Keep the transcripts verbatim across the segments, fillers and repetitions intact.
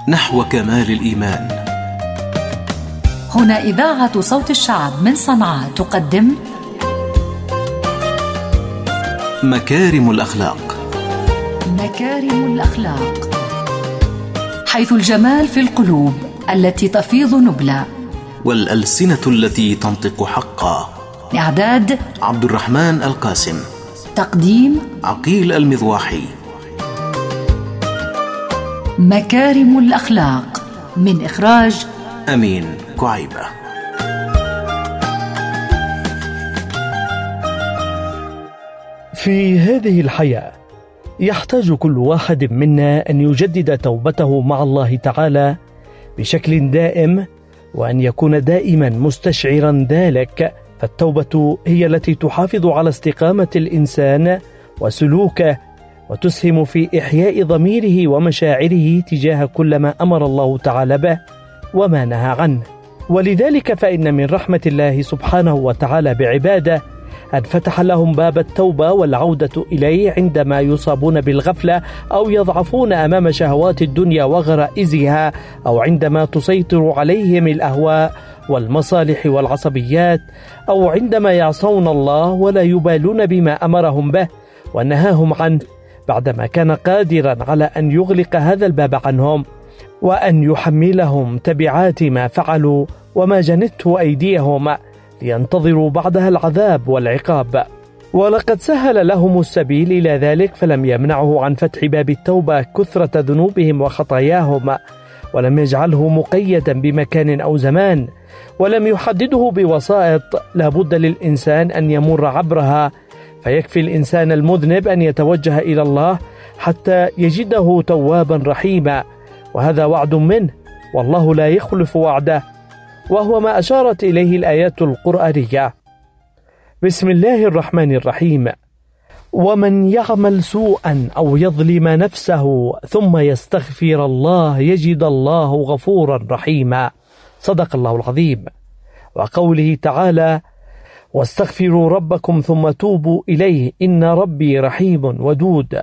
نحو كمال الإيمان. هنا إذاعة صوت الشعب من صنعاء تقدم مكارم الأخلاق. مكارم الأخلاق، حيث الجمال في القلوب التي تفيض نبلا، والألسنة التي تنطق حقا. إعداد عبد الرحمن القاسم، تقديم عقيل المضواحي. مكارم الأخلاق من إخراج أمين كعيبة. في هذه الحياة يحتاج كل واحد منا أن يجدد توبته مع الله تعالى بشكل دائم، وأن يكون دائما مستشعرا ذلك، فالتوبة هي التي تحافظ على استقامة الإنسان وسلوكه، وتسهم في إحياء ضميره ومشاعره تجاه كل ما أمر الله تعالى به وما نهى عنه. ولذلك فإن من رحمة الله سبحانه وتعالى بعباده أن فتح لهم باب التوبة والعودة إليه عندما يصابون بالغفلة أو يضعفون أمام شهوات الدنيا وغرائزها، أو عندما تسيطر عليهم الأهواء والمصالح والعصبيات، أو عندما يعصون الله ولا يبالون بما أمرهم به ونهاهم عنه، بعدما كان قادرا على أن يغلق هذا الباب عنهم وأن يحملهم تبعات ما فعلوا وما جنته أيديهم، لينتظروا بعدها العذاب والعقاب. ولقد سهل لهم السبيل إلى ذلك، فلم يمنعه عن فتح باب التوبة كثرة ذنوبهم وخطاياهم، ولم يجعله مقيدا بمكان أو زمان، ولم يحدده بوسائط لا بد للإنسان أن يمر عبرها، فيكفي الإنسان المذنب أن يتوجه إلى الله حتى يجده توابا رحيما، وهذا وعد منه، والله لا يخلف وعده، وهو ما أشارت إليه الآيات القرآنية. بسم الله الرحمن الرحيم: ومن يعمل سوءا أو يظلم نفسه ثم يستغفر الله يجد الله غفورا رحيما. صدق الله العظيم. وقوله تعالى: واستغفروا ربكم ثم توبوا إليه إن ربي رحيم ودود.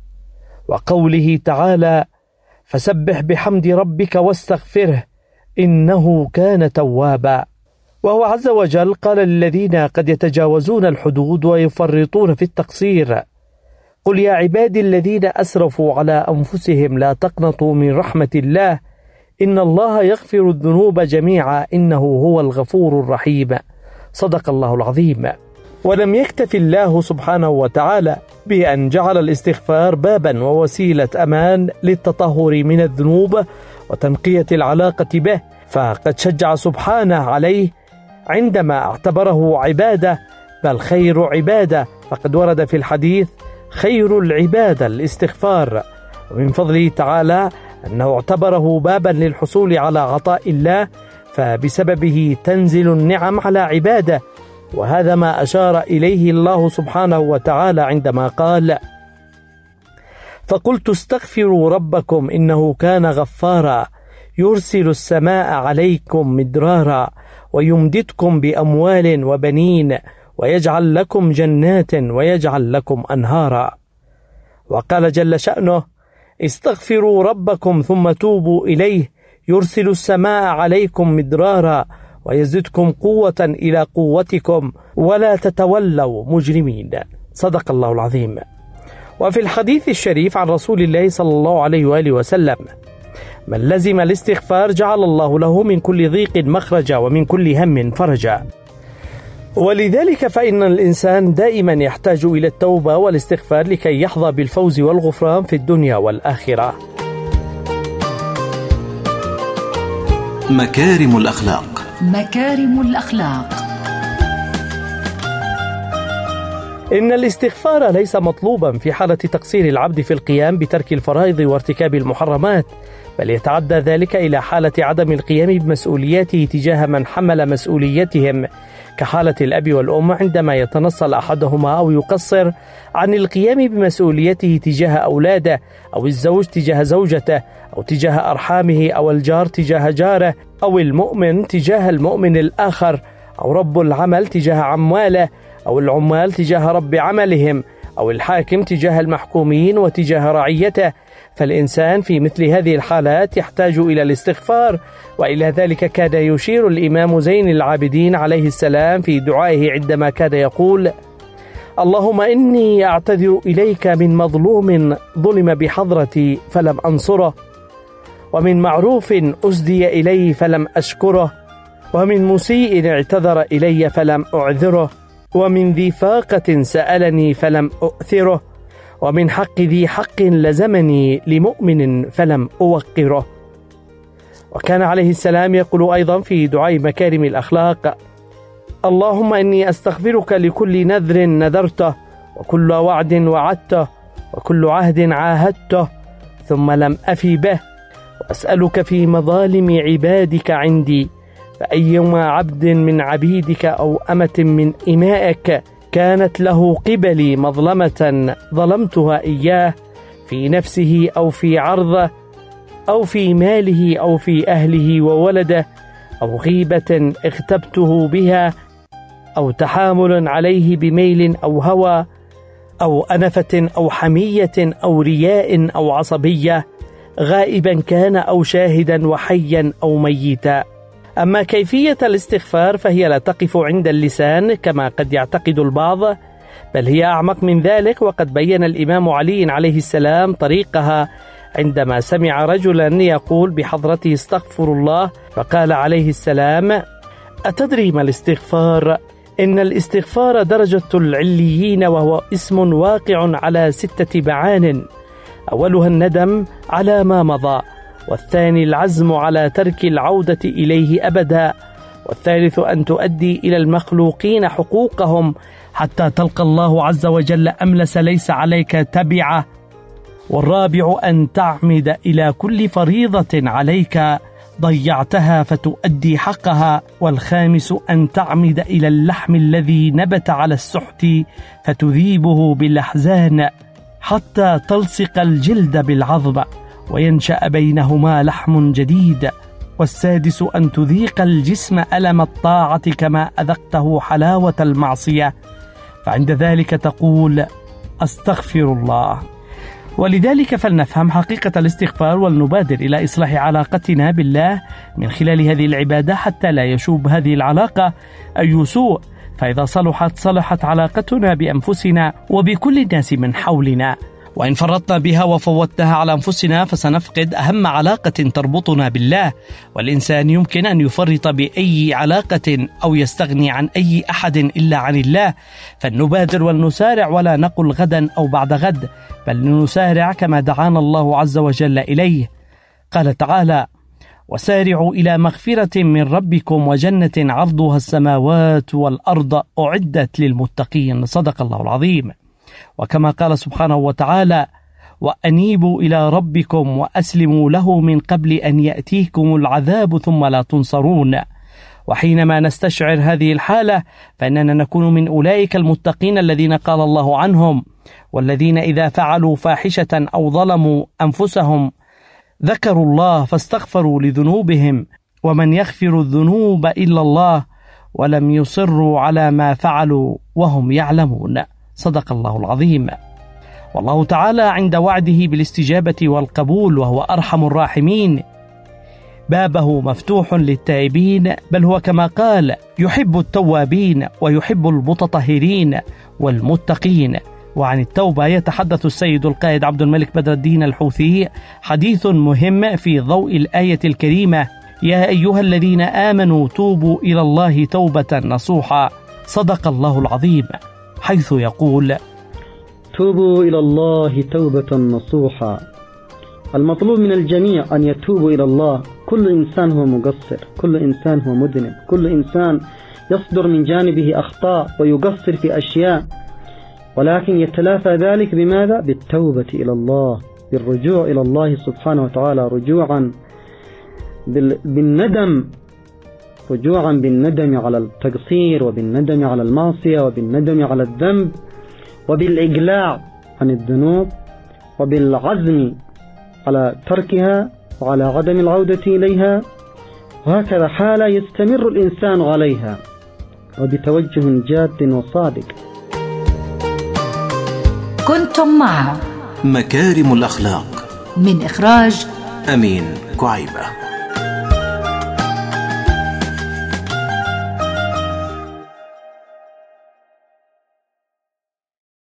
وقوله تعالى: فسبح بحمد ربك واستغفره إنه كان توابا. وهو عز وجل قال للذين قد يتجاوزون الحدود ويفرطون في التقصير: قل يا عبادي الذين أسرفوا على أنفسهم لا تقنطوا من رحمة الله إن الله يغفر الذنوب جميعا إنه هو الغفور الرحيم. صدق الله العظيم. ولم يكتف الله سبحانه وتعالى بأن جعل الاستغفار بابا ووسيلة أمان للتطهر من الذنوب وتنقية العلاقة به، فقد شجع سبحانه عليه عندما اعتبره عبادة، بل خير عبادة، فقد ورد في الحديث: خير العبادة الاستغفار. ومن فضله تعالى أنه اعتبره بابا للحصول على عطاء الله، فبسببه تنزل النعم على عباده، وهذا ما أشار إليه الله سبحانه وتعالى عندما قال: فقلت استغفروا ربكم إنه كان غفارا يرسل السماء عليكم مدرارا ويمددكم بأموال وبنين ويجعل لكم جنات ويجعل لكم أنهارا. وقال جل شأنه: استغفروا ربكم ثم توبوا إليه يرسل السماء عليكم مدرارا ويزدكم قوة إلى قوتكم ولا تتولوا مجرمين. صدق الله العظيم. وفي الحديث الشريف عن رسول الله صلى الله عليه وآله وسلم: من لزم الاستغفار جعل الله له من كل ضيق مخرجا ومن كل هم فرجا. ولذلك فإن الإنسان دائما يحتاج إلى التوبة والاستغفار لكي يحظى بالفوز والغفران في الدنيا والآخرة. مكارم الأخلاق. مكارم الأخلاق. إن الاستغفار ليس مطلوبا في حالة تقصير العبد في القيام بترك الفرائض وارتكاب المحرمات، بل يتعدى ذلك إلى حالة عدم القيام بمسؤولياته تجاه من حمل مسؤوليتهم، كحالة الأب والأم عندما يتنصل أحدهما أو يقصر عن القيام بمسؤوليته تجاه أولاده، أو الزوج تجاه زوجته، أو تجاه أرحامه، أو الجار تجاه جاره، أو المؤمن تجاه المؤمن الآخر، أو رب العمل تجاه عماله، أو العمال تجاه رب عملهم، أو الحاكم تجاه المحكومين وتجاه رعيته. فالإنسان في مثل هذه الحالات يحتاج إلى الاستغفار، وإلى ذلك كان يشير الإمام زين العابدين عليه السلام في دعائه عندما كان يقول: اللهم إني أعتذر إليك من مظلوم ظلم بحضرتي فلم أنصره، ومن معروف أسدي إلي فلم أشكره، ومن مسيء اعتذر إلي فلم أعذره، ومن ذي فاقة سألني فلم أؤثره، ومن حق ذي حق لزمني لمؤمن فلم أوقره. وكان عليه السلام يقول أيضا في دعاء مكارم الأخلاق: اللهم إني أستغفرك لكل نذر نذرته، وكل وعد وعدته، وكل عهد عاهدته ثم لم أفي به، وأسألك في مظالم عبادك عندي، فأيما عبد من عبيدك أو أمة من إمائك كانت له قبلي مظلمة ظلمتها إياه في نفسه أو في عرضه أو في ماله أو في أهله وولده، أو غيبة اغتبته بها، أو تحامل عليه بميل أو هوى، أو أنفة أو حمية أو رياء أو عصبية، غائبا كان أو شاهدا وحيا أو ميتا. أما كيفية الاستغفار فهي لا تقف عند اللسان كما قد يعتقد البعض، بل هي أعمق من ذلك، وقد بين الإمام علي عليه السلام طريقها عندما سمع رجلا يقول بحضرته استغفر الله، فقال عليه السلام: أتدري ما الاستغفار؟ إن الاستغفار درجة العليين، وهو اسم واقع على ستة معان: أولها الندم على ما مضى، والثاني العزم على ترك العودة إليه أبدا، والثالث أن تؤدي إلى المخلوقين حقوقهم حتى تلقى الله عز وجل أملس ليس عليك تبعه، والرابع أن تعمد إلى كل فريضة عليك ضيعتها فتؤدي حقها، والخامس أن تعمد إلى اللحم الذي نبت على السحت فتذيبه بالأحزان حتى تلصق الجلد بالعظم وينشأ بينهما لحم جديد، والسادس أن تذيق الجسم ألم الطاعة كما أذقته حلاوة المعصية، فعند ذلك تقول أستغفر الله. ولذلك فلنفهم حقيقة الاستغفار ولنبادر إلى إصلاح علاقتنا بالله من خلال هذه العبادة حتى لا يشوب هذه العلاقة أي سوء، فإذا صلحت صلحت علاقتنا بأنفسنا وبكل الناس من حولنا، وإن فرطنا بها وفوتناها على أنفسنا فسنفقد أهم علاقة تربطنا بالله. والإنسان يمكن أن يفرط بأي علاقة أو يستغني عن أي أحد إلا عن الله، فلنبادر ولنسارع ولا نقل غدا أو بعد غد، بل نسارع كما دعانا الله عز وجل إليه. قال تعالى: وسارعوا إلى مغفرة من ربكم وجنة عرضها السماوات والأرض أعدت للمتقين. صدق الله العظيم. وكما قال سبحانه وتعالى: وأنيبوا إلى ربكم وأسلموا له من قبل أن يأتيكم العذاب ثم لا تنصرون. وحينما نستشعر هذه الحالة فإننا نكون من أولئك المتقين الذين قال الله عنهم: والذين إذا فعلوا فاحشة أو ظلموا أنفسهم ذكروا الله فاستغفروا لذنوبهم ومن يغفر الذنوب إلا الله ولم يصروا على ما فعلوا وهم يعلمون. صدق الله العظيم. والله تعالى عند وعده بالاستجابة والقبول وهو أرحم الراحمين بابه مفتوح للتائبين، بل هو كما قال يحب التوابين ويحب المتطهرين والمتقين. وعن التوبة يتحدث السيد القائد عبد الملك بدر الدين الحوثي حديث مهم في ضوء الآية الكريمة: يا أيها الذين آمنوا توبوا إلى الله توبة نصوحا. صدق الله العظيم، حيث يقول: توبوا إلى الله توبة نصوحا. المطلوب من الجميع أن يتوبوا إلى الله. كل إنسان هو مقصر، كل إنسان هو مذنب، كل إنسان يصدر من جانبه أخطاء ويقصر في أشياء، ولكن يتلافى ذلك بماذا؟ بالتوبة إلى الله، بالرجوع إلى الله سبحانه وتعالى، رجوعا بالندم، رجوعا بالندم على التقصير وبالندم على المعصية وبالندم على الذنب وبالإقلاع عن الذنوب وبالعزم على تركها وعلى عدم العودة إليها، وهكذا حالة يستمر الإنسان عليها وبتوجه جاد وصادق. كنتم مع مكارم الأخلاق من إخراج أمين كعيبة.